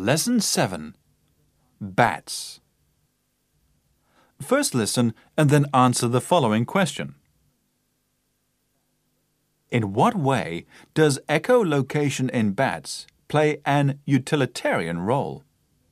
Lesson 7. Bats. First listen and then answer the following question. In what way does echolocation in bats play an utilitarian role?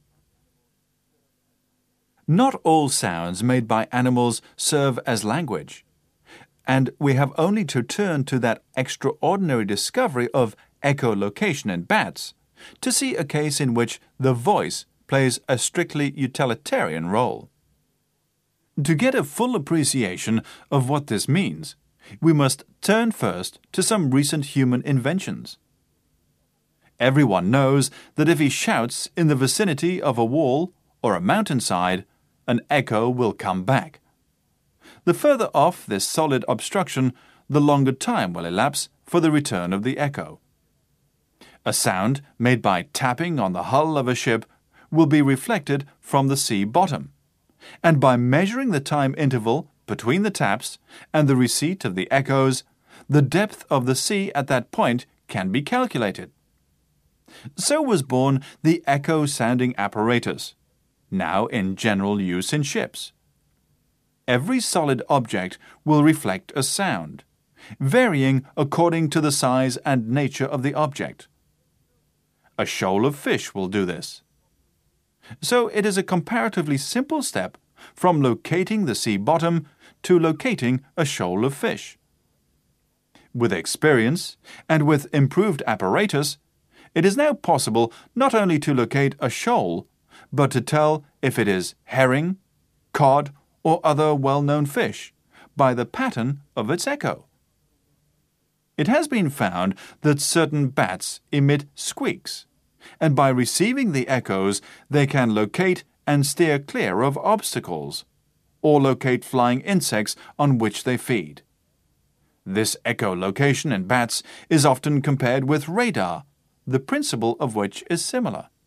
Not all sounds made by animals serve as language, and we have only to turn to that extraordinary discovery of echolocation in bats to see a case in which the voice plays a strictly utilitarian role. To get a full appreciation of what this means, we must turn first to some recent human inventions. Everyone knows that if he shouts in the vicinity of a wall or a mountainside, an echo will come back. The further off this solid obstruction, the longer time will elapse for the return of the echo. A sound made by tapping on the hull of a ship will be reflected from the sea bottom, and by measuring the time interval between the taps and the receipt of the echoes, the depth of the sea at that point can be calculated. So was born the echo-sounding apparatus, now in general use in ships. Every solid object will reflect a sound, varying according to the size and nature of the object. A shoal of fish will do this. So it is a comparatively simple step from locating the sea bottom to locating a shoal of fish. With experience and with improved apparatus, it is now possible not only to locate a shoal, but to tell if it is herring, cod, or other well-known fish by the pattern of its echo. It has been found that certain bats emit squeaks, and by receiving the echoes they can locate and steer clear of obstacles, or locate flying insects on which they feed. This echolocation in bats is often compared with radar, the principle of which is similar.